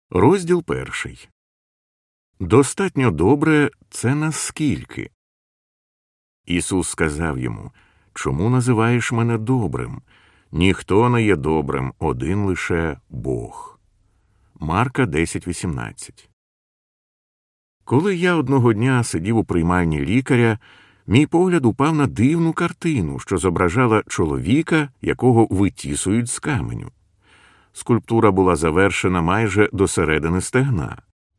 Розділ 1. Достатньо добре – це наскільки? Ісус сказав йому: «Чому називаєш мене добрим? Ніхто не є добрим, один лише Бог». Марка 10:18. Коли я одного дня сидів у приймальні лікаря, мій погляд упав на дивну картину, що зображала чоловіка, якого витісують з каменю. Скульптура була завершена майже до середини стегна.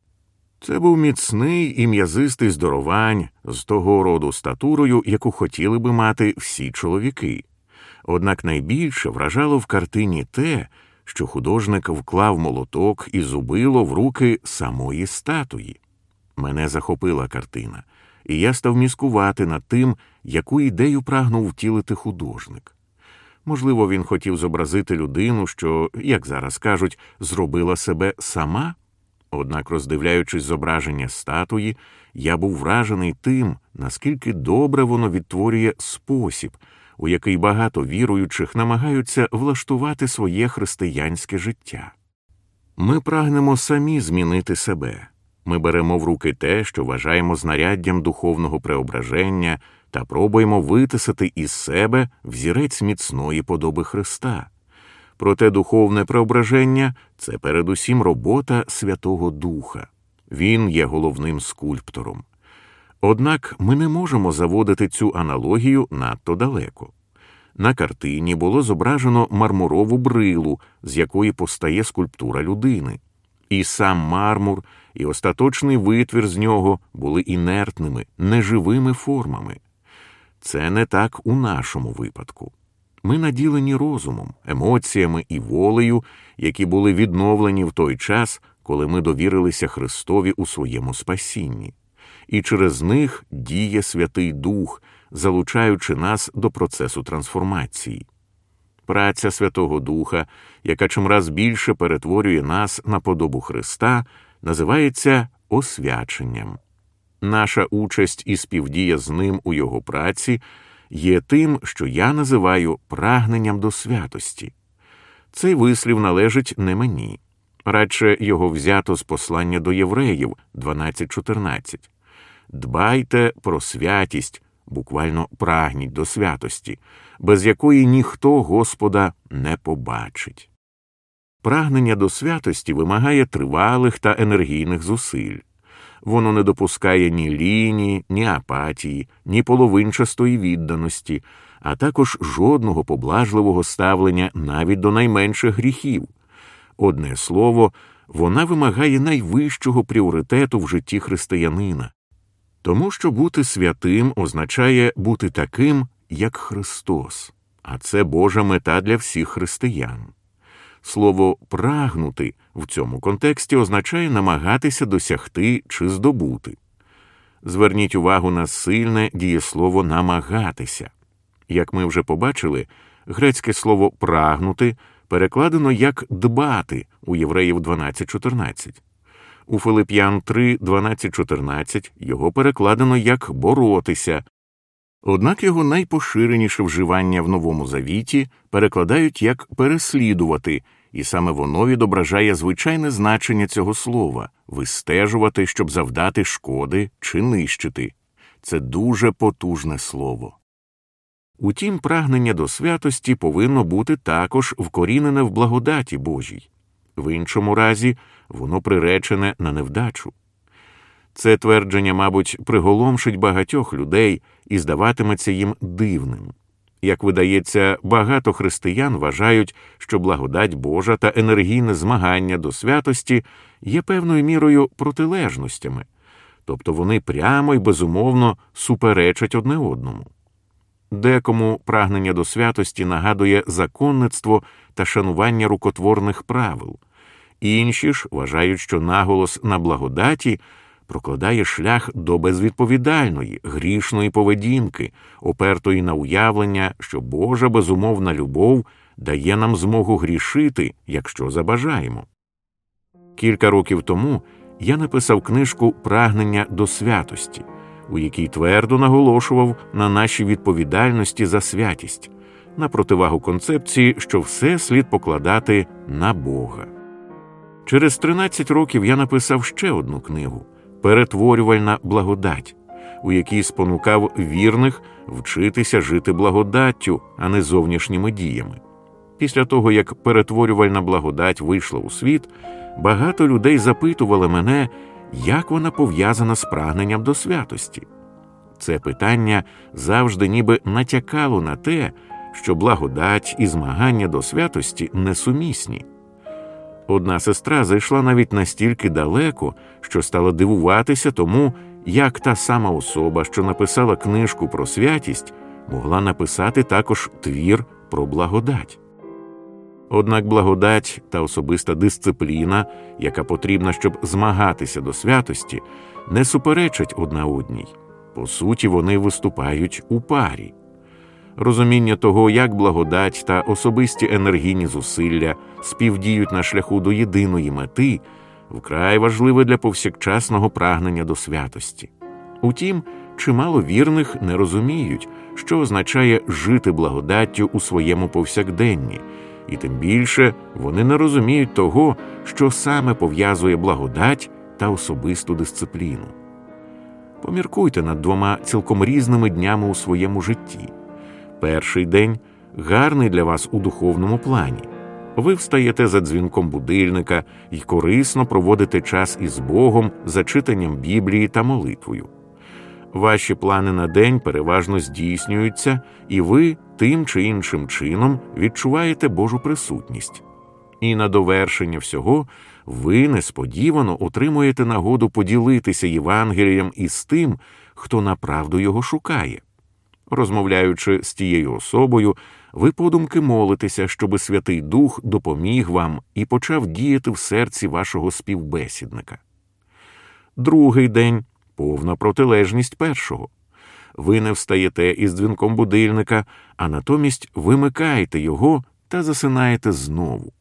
Це був міцний і м'язистий здоровань з того роду статурою, яку хотіли би мати всі чоловіки. Однак найбільше вражало в картині те, що художник вклав молоток і зубило в руки самої статуї. Мене захопила картина, і я став міскувати над тим, яку ідею прагнув втілити художник. Можливо, він хотів зобразити людину, що, як зараз кажуть, зробила себе сама? Однак, роздивляючись зображення статуї, я був вражений тим, наскільки добре воно відтворює спосіб, у який багато віруючих намагаються влаштувати своє християнське життя. Ми прагнемо самі змінити себе. Ми беремо в руки те, що вважаємо знаряддям духовного преображення, та пробуємо витисати із себе взірець міцної подоби Христа. Проте духовне преображення – це передусім робота Святого Духа. Він є головним скульптором. Однак ми не можемо заводити цю аналогію надто далеко. На картині було зображено мармурову брилу, з якої постає скульптура людини. І сам мармур, і остаточний витвір з нього були інертними, неживими формами. Це не так у нашому випадку. Ми наділені розумом, емоціями і волею, які були відновлені в той час, коли ми довірилися Христові у своєму спасінні. І через них діє Святий Дух, залучаючи нас до процесу трансформації. Праця Святого Духа, яка чимраз більше перетворює нас на подобу Христа, називається освяченням. Наша участь і співдія з ним у його праці є тим, що я називаю прагненням до святості. Цей вислів належить не мені. Радше його взято з послання до євреїв 12:14. «Дбайте про святість», буквально прагніть до святості, без якої ніхто Господа не побачить. Прагнення до святості вимагає тривалих та енергійних зусиль. Воно не допускає ні лінії, ні апатії, ні половинчастої відданості, а також жодного поблажливого ставлення навіть до найменших гріхів. Одне слово, вона вимагає найвищого пріоритету в житті християнина. Тому що бути святим означає бути таким, як Христос, а це Божа мета для всіх християн. Слово «прагнути» в цьому контексті означає намагатися досягти чи здобути. Зверніть увагу на сильне дієслово «намагатися». Як ми вже побачили, грецьке слово «прагнути» перекладено як «дбати» у Євреїв 12:14. У Филип'ян 3:12-14 його перекладено як «боротися». Однак його найпоширеніше вживання в Новому Завіті перекладають як «переслідувати», і саме воно відображає звичайне значення цього слова – вистежувати, щоб завдати шкоди чи нищити. Це дуже потужне слово. Утім, прагнення до святості повинно бути також вкорінене в благодаті Божій. В іншому разі воно приречене на невдачу. Це твердження, мабуть, приголомшить багатьох людей і здаватиметься їм дивним. Як видається, багато християн вважають, що благодать Божа та енергійне змагання до святості є певною мірою протилежностями, тобто вони прямо і безумовно суперечать одне одному. Декому прагнення до святості нагадує законництво та шанування рукотворних правил. Інші ж вважають, що наголос на благодаті прокладає шлях до безвідповідальної, грішної поведінки, опертої на уявлення, що Божа безумовна любов дає нам змогу грішити, якщо забажаємо. Кілька років тому я написав книжку «Прагнення до святості», у якій твердо наголошував на нашій відповідальності за святість, на противагу концепції, що все слід покладати на Бога. Через 13 років я написав ще одну книгу «Перетворювальна благодать», у якій спонукав вірних вчитися жити благодаттю, а не зовнішніми діями. Після того, як перетворювальна благодать вийшла у світ, багато людей запитували мене, як вона пов'язана з прагненням до святості. Це питання завжди ніби натякало на те, що благодать і змагання до святості несумісні. Одна сестра зайшла навіть настільки далеко, що стала дивуватися тому, як та сама особа, що написала книжку про святість, могла написати також твір про благодать. Однак благодать та особиста дисципліна, яка потрібна, щоб змагатися до святості, не суперечать одна одній. По суті, вони виступають у парі. Розуміння того, як благодать та особисті енергійні зусилля співдіють на шляху до єдиної мети, вкрай важливе для повсякчасного прагнення до святості. Утім, чимало вірних не розуміють, що означає жити благодаттю у своєму повсякденні, і тим більше вони не розуміють того, що саме пов'язує благодать та особисту дисципліну. Поміркуйте над двома цілком різними днями у своєму житті. Перший день гарний для вас у духовному плані. Ви встаєте за дзвінком будильника і корисно проводите час із Богом, за читанням Біблії та молитвою. Ваші плани на день переважно здійснюються, і ви тим чи іншим чином відчуваєте Божу присутність. І на довершення всього ви несподівано отримуєте нагоду поділитися Євангелієм із тим, хто направду його шукає. Розмовляючи з тією особою, ви подумки молитеся, щоби Святий Дух допоміг вам і почав діяти в серці вашого співбесідника. Другий день – повна протилежність першого. Ви не встаєте із дзвінком будильника, а натомість вимикаєте його та засинаєте знову.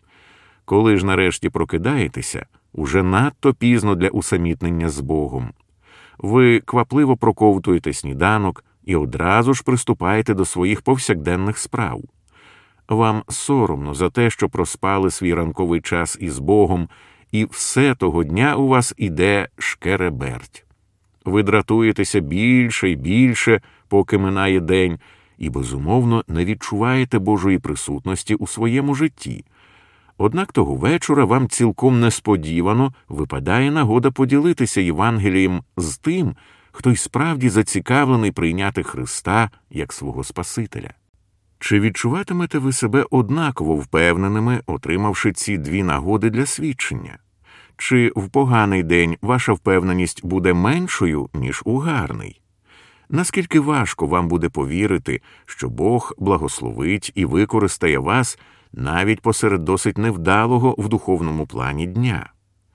Коли ж нарешті прокидаєтеся, уже надто пізно для усамітнення з Богом. Ви квапливо проковтуєте сніданок і одразу ж приступаєте до своїх повсякденних справ. Вам соромно за те, що проспали свій ранковий час із Богом, і все того дня у вас іде шкереберть. Ви дратуєтеся більше і більше, поки минає день, і, безумовно, не відчуваєте Божої присутності у своєму житті. Однак того вечора вам цілком несподівано випадає нагода поділитися Євангелієм з тим, хто й справді зацікавлений прийняти Христа як свого Спасителя. Чи відчуватимете ви себе однаково впевненими, отримавши ці дві нагоди для свідчення? Чи в поганий день ваша впевненість буде меншою, ніж у гарний? Наскільки важко вам буде повірити, що Бог благословить і використає вас навіть посеред досить невдалого в духовному плані дня?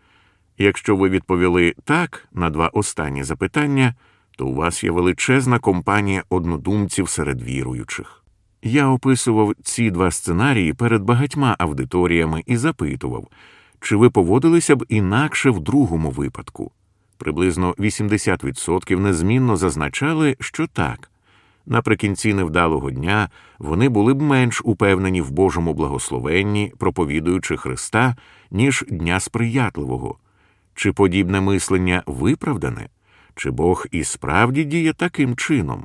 Якщо ви відповіли «так» на два останні запитання, то у вас є величезна компанія однодумців серед віруючих. Я описував ці два сценарії перед багатьма аудиторіями і запитував, чи ви поводилися б інакше в другому випадку. Приблизно 80% незмінно зазначали, що так. Наприкінці невдалого дня вони були б менш упевнені в Божому благословенні, проповідуючи Христа, ніж дня сприятливого. Чи подібне мислення виправдане? Чи Бог і справді діє таким чином?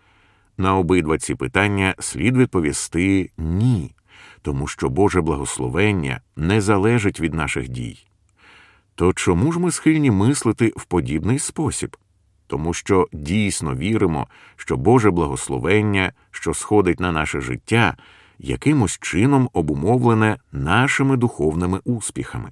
На обидва ці питання слід відповісти «ні», тому що Боже благословення не залежить від наших дій. То чому ж ми схильні мислити в подібний спосіб? Тому що дійсно віримо, що Боже благословення, що сходить на наше життя, якимось чином обумовлене нашими духовними успіхами.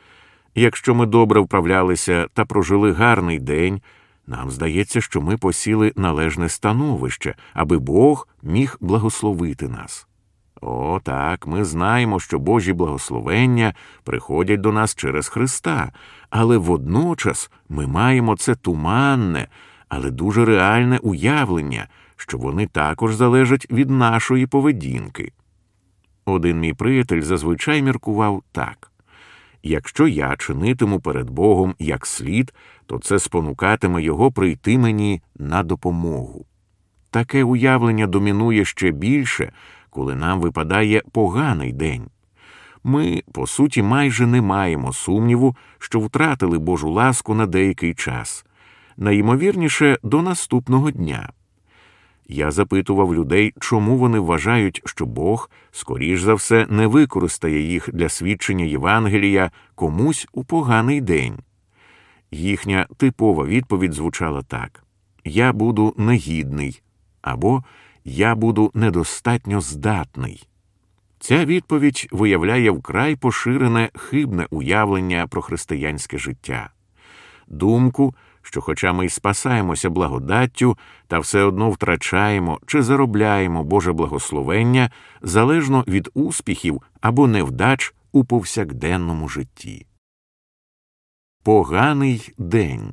Якщо ми добре вправлялися та прожили гарний день, нам здається, що ми посіли належне становище, аби Бог міг благословити нас. О, так, ми знаємо, що Божі благословення приходять до нас через Христа, але водночас ми маємо це туманне, але дуже реальне уявлення, що вони також залежать від нашої поведінки. Один мій приятель зазвичай міркував так. Якщо я чинитиму перед Богом як слід, то це спонукатиме його прийти мені на допомогу. Таке уявлення домінує ще більше, коли нам випадає поганий день. ми, по суті, майже не маємо сумніву, що втратили Божу ласку на деякий час, найімовірніше до наступного дня. Я запитував людей, чому вони вважають, що Бог, скоріш за все, не використає їх для свідчення Євангелія комусь у поганий день. Їхня типова відповідь звучала так: «Я буду негідний» або «Я буду недостатньо здатний». Ця відповідь виявляє вкрай поширене хибне уявлення про християнське життя. Думку, що хоча ми й спасаємося благодаттю, та все одно втрачаємо чи заробляємо Боже благословення залежно від успіхів або невдач у повсякденному житті. Поганий день.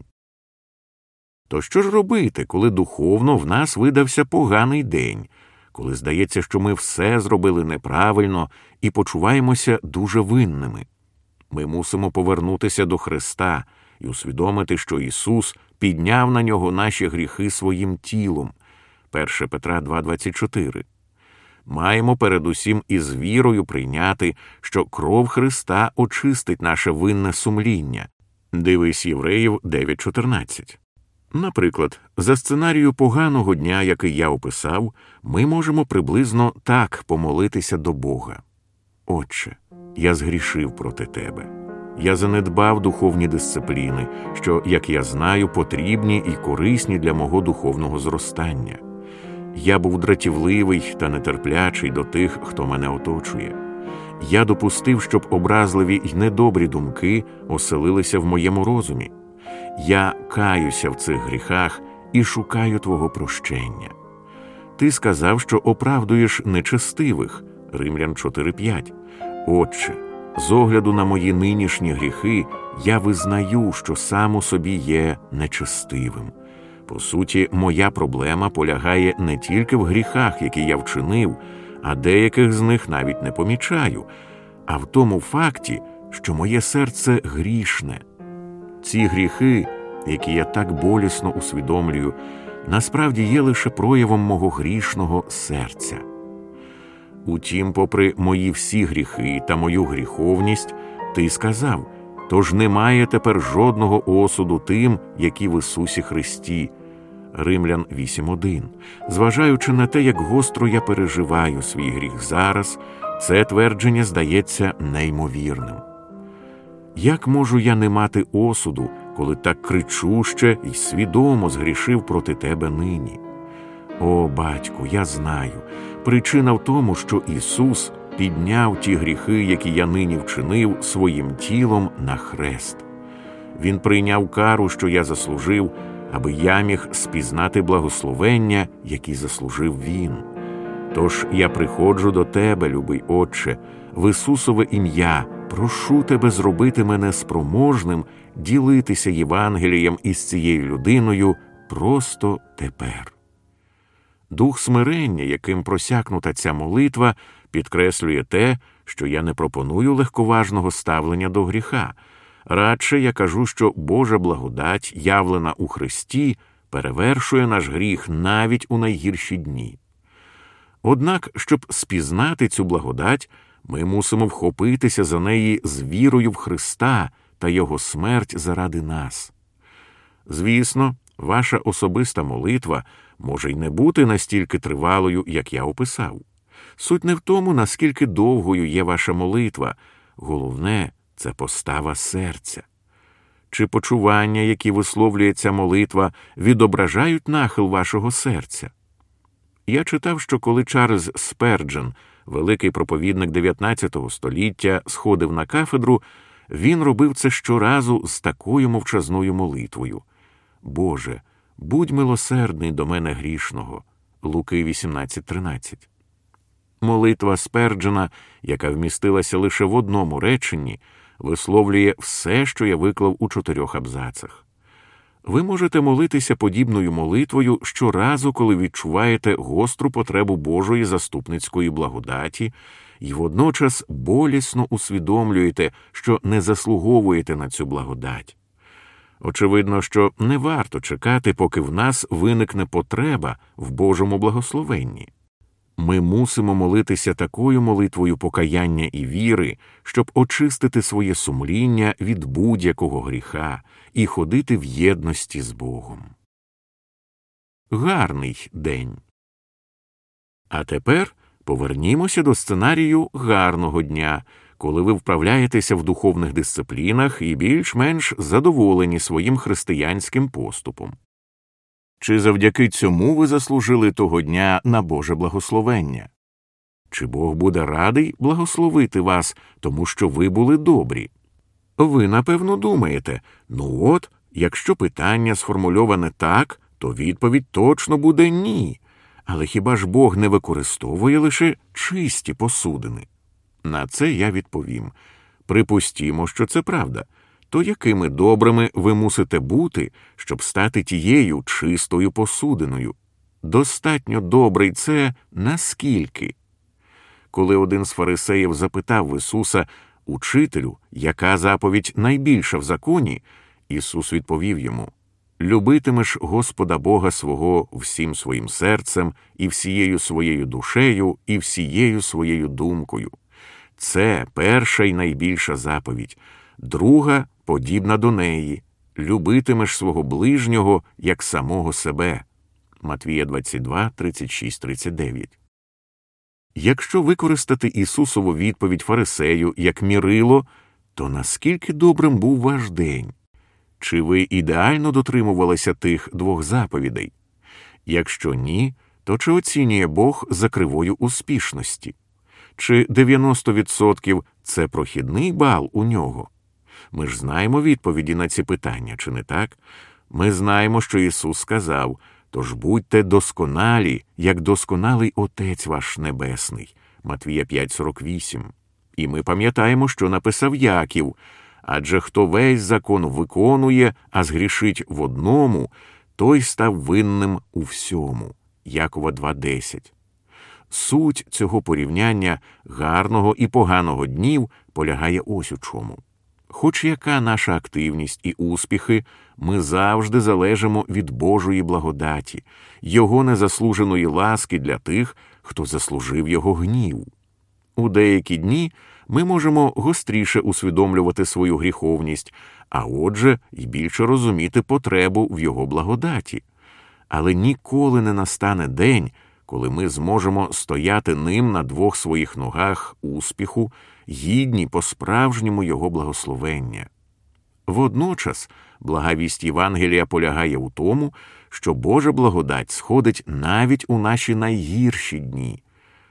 То що ж робити, коли духовно в нас видався поганий день, коли здається, що ми все зробили неправильно і почуваємося дуже винними? Ми мусимо повернутися до Христа і усвідомити, що Ісус підняв на нього наші гріхи своїм тілом. 1 Петра 2,24. Маємо передусім із вірою прийняти, що кров Христа очистить наше винне сумління. Дивись Євреїв 9,14. Наприклад, за сценарію поганого дня, який я описав, ми можемо приблизно так помолитися до Бога. «Отче, я згрішив проти Тебе. Я занедбав духовні дисципліни, що, як я знаю, потрібні і корисні для мого духовного зростання. Я був дратівливий та нетерплячий до тих, хто мене оточує. Я допустив, щоб образливі й недобрі думки оселилися в моєму розумі. Я каюся в цих гріхах і шукаю Твого прощення. Ти сказав, що оправдуєш нечестивих» Римлян 4,5. «Отче, з огляду на мої нинішні гріхи, я визнаю, що сам у собі є нечестивим. По суті, моя проблема полягає не тільки в гріхах, які я вчинив, а деяких з них навіть не помічаю, а в тому факті, що моє серце грішне. Ці гріхи, які я так болісно усвідомлюю, насправді є лише проявом мого грішного серця. Утім, попри мої всі гріхи та мою гріховність, ти сказав, тож немає тепер жодного осуду тим, які в Ісусі Христі». Римлян 8,1. Зважаючи на те, як гостро я переживаю свій гріх зараз, це твердження здається неймовірним. Як можу я не мати осуду, коли так кричуще і свідомо згрішив проти Тебе нині? О, Батьку, я знаю, причина в тому, що Ісус підняв ті гріхи, які я нині вчинив, своїм тілом на хрест. Він прийняв кару, що я заслужив, аби я міг спізнати благословення, які заслужив Він. Тож я приходжу до Тебе, любий Отче, в Ісусове ім'я, прошу Тебе зробити мене спроможним ділитися Євангелієм із цією людиною просто тепер. Дух смирення, яким просякнута ця молитва, підкреслює те, що я не пропоную легковажного ставлення до гріха. Радше я кажу, що Божа благодать, явлена у Христі, перевершує наш гріх навіть у найгірші дні. Однак, щоб спізнати цю благодать, ми мусимо вхопитися за неї з вірою в Христа та Його смерть заради нас. Звісно, ваша особиста молитва може й не бути настільки тривалою, як я описав. Суть не в тому, наскільки довгою є ваша молитва. Головне – це постава серця. Чи почування, які висловлює ця молитва, відображають нахил вашого серця? Я читав, що коли Чарльз Сперджен, великий проповідник 19 століття, сходив на кафедру, він робив це щоразу з такою мовчазною молитвою. «Боже, будь милосердний до мене грішного» Луки 18:13. Молитва Сперджена, яка вмістилася лише в одному реченні, висловлює все, що я виклав у 4 абзацах. Ви можете молитися подібною молитвою щоразу, коли відчуваєте гостру потребу Божої заступницької благодаті і водночас болісно усвідомлюєте, що не заслуговуєте на цю благодать. Очевидно, що не варто чекати, поки в нас виникне потреба в Божому благословенні. Ми мусимо молитися такою молитвою покаяння і віри, щоб очистити своє сумління від будь-якого гріха і ходити в єдності з Богом. Гарний день. А тепер повернімося до сценарію гарного дня, коли ви вправляєтеся в духовних дисциплінах і більш-менш задоволені своїм християнським поступом. Чи завдяки цьому ви заслужили того дня на Боже благословення? Чи Бог буде радий благословити вас, тому що ви були добрі? Ви, напевно, думаєте, ну от, якщо питання сформульоване так, то відповідь точно буде «ні». Але хіба ж Бог не використовує лише чисті посудини? На це я відповім. Припустімо, що це правда. То якими добрими ви мусите бути, щоб стати тією чистою посудиною? Достатньо добрий це наскільки? Коли один з фарисеїв запитав в Ісуса: «Учителю, яка заповідь найбільша в законі?» Ісус відповів йому: «Любитимеш Господа Бога свого всім своїм серцем, і всією своєю душею, і всією своєю думкою». Це перша й найбільша заповідь. Друга подібна до неї: «Любитимеш свого ближнього, як самого себе». Матвія 22, 36, 39. Якщо використати Ісусову відповідь фарисею як мірило, то наскільки добрим був ваш день? Чи ви ідеально дотримувалися тих двох заповідей? Якщо ні, то чи оцінює Бог за кривою успішності? Чи 90% – це прохідний бал у нього? Ми ж знаємо відповіді на ці питання, чи не так? Ми знаємо, що Ісус сказав: «Тож будьте досконалі, як досконалий Отець ваш Небесний». Матвія 5:48. І ми пам'ятаємо, що написав Яків: «Адже хто весь закон виконує, а згрішить в одному, той став винним у всьому». Якова 2:10. Суть цього порівняння гарного і поганого днів полягає ось у чому. Хоч яка наша активність і успіхи, ми завжди залежимо від Божої благодаті, Його незаслуженої ласки для тих, хто заслужив Його гнів. У деякі дні ми можемо гостріше усвідомлювати свою гріховність, а отже, й більше розуміти потребу в Його благодаті. Але ніколи не настане день, коли ми зможемо стояти ним на двох своїх ногах успіху, гідні по-справжньому Його благословення. Водночас, блага вість Євангелія полягає у тому, що Божа благодать сходить навіть у наші найгірші дні.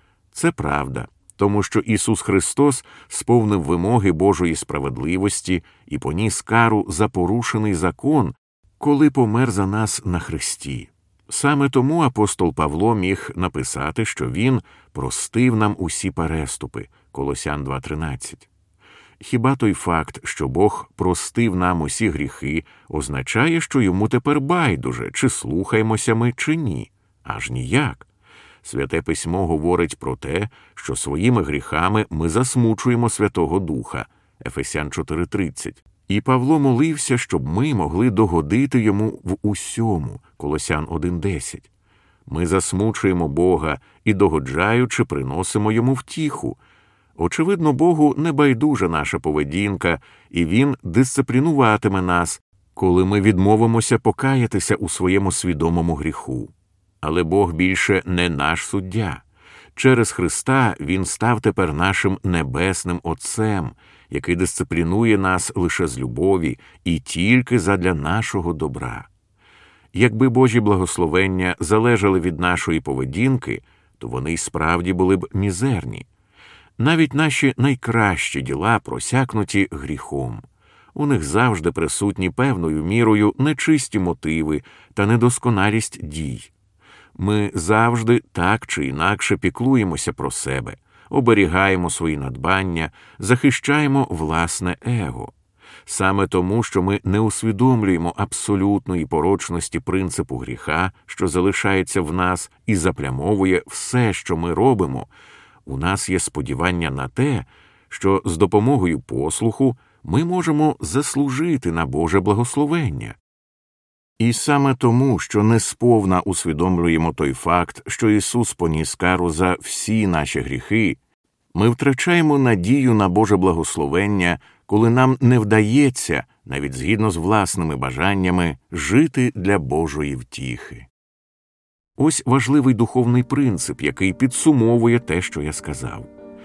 Це правда, тому що Ісус Христос сповнив вимоги Божої справедливості і поніс кару за порушений закон, коли помер за нас на хресті. Саме тому апостол Павло міг написати, що він простив нам усі переступи. Колосян 2:13. Хіба той факт, що Бог простив нам усі гріхи, означає, що йому тепер байдуже, чи слухаємося ми, чи ні? Аж ніяк. Святе Письмо говорить про те, що своїми гріхами ми засмучуємо Святого Духа. Ефесян 4:30. І Павло молився, щоб ми могли догодити йому в усьому. Колосян 1:10. Ми засмучуємо Бога і, догоджаючи, приносимо йому втіху. Очевидно, Богу не байдужа наша поведінка, і Він дисциплінуватиме нас, коли ми відмовимося покаятися у своєму свідомому гріху. Але Бог більше не наш суддя. Через Христа Він став тепер нашим небесним Отцем, який дисциплінує нас лише з любові і тільки задля нашого добра. Якби Божі благословення залежали від нашої поведінки, то вони й справді були б мізерні. Навіть наші найкращі діла просякнуті гріхом. У них завжди присутні певною мірою нечисті мотиви та недосконалість дій. Ми завжди так чи інакше піклуємося про себе, оберігаємо свої надбання, захищаємо власне его. Саме тому, що ми не усвідомлюємо абсолютної порочності принципу гріха, що залишається в нас і заплямовує все, що ми робимо, у нас є сподівання на те, що з допомогою послуху ми можемо заслужити на Боже благословення. І саме тому, що несповна усвідомлюємо той факт, що Ісус поніс кару за всі наші гріхи, ми втрачаємо надію на Боже благословення, коли нам не вдається, навіть згідно з власними бажаннями, жити для Божої втіхи. Ось важливий духовний принцип, який підсумовує те, що я сказав.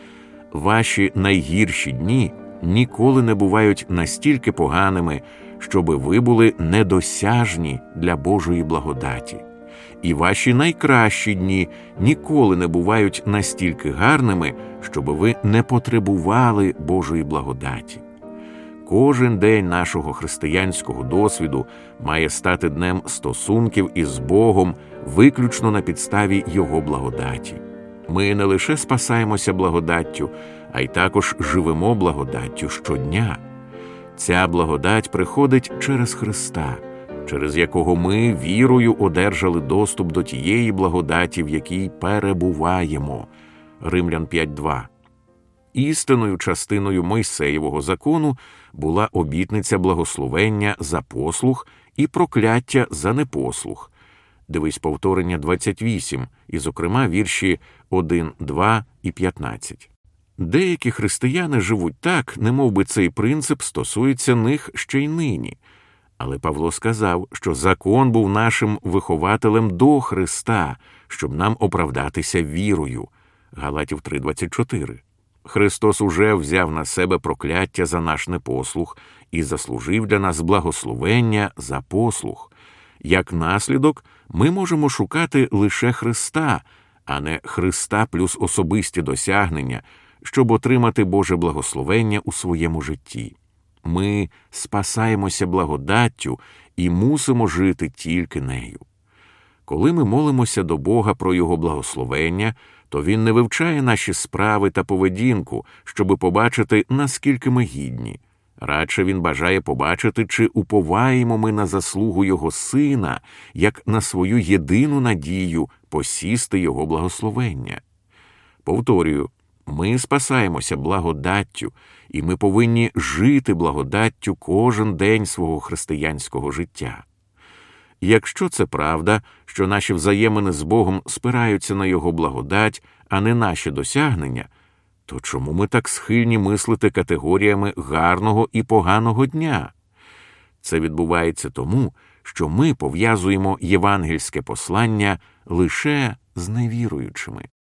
Ваші найгірші дні ніколи не бувають настільки поганими, щоби ви були недосяжні для Божої благодаті. І ваші найкращі дні ніколи не бувають настільки гарними, щоби ви не потребували Божої благодаті. Кожен день нашого християнського досвіду має стати днем стосунків із Богом виключно на підставі Його благодаті. Ми не лише спасаємося благодаттю, а й також живемо благодаттю щодня. Ця благодать приходить через Христа, через якого ми вірою одержали доступ до тієї благодаті, в якій перебуваємо. Римлян 5:2. Істинною частиною Мойсеєвого закону була обітниця благословення за послух і прокляття за непослух. Дивись повторення 28, і, зокрема, вірші 1, 2 і 15. Деякі християни живуть так, немов би цей принцип стосується них ще й нині. Але Павло сказав, що закон був нашим вихователем до Христа, щоб нам оправдатися вірою. Галатів 3:24. Христос уже взяв на себе прокляття за наш непослух і заслужив для нас благословення за послух. Як наслідок, ми можемо шукати лише Христа, а не Христа плюс особисті досягнення, щоб отримати Боже благословення у своєму житті. Ми спасаємося благодаттю і мусимо жити тільки нею. Коли ми молимося до Бога про Його благословення, то Він не вивчає наші справи та поведінку, щоби побачити, наскільки ми гідні. Радше Він бажає побачити, чи уповаємо ми на заслугу Його Сина, як на свою єдину надію посісти Його благословення. Повторюю, ми спасаємося благодаттю, і ми повинні жити благодаттю кожен день свого християнського життя. Якщо це правда, що наші взаємини з Богом спираються на Його благодать, а не наші досягнення, то чому ми так схильні мислити категоріями гарного і поганого дня? Це відбувається тому, що ми пов'язуємо євангельське послання лише з невіруючими.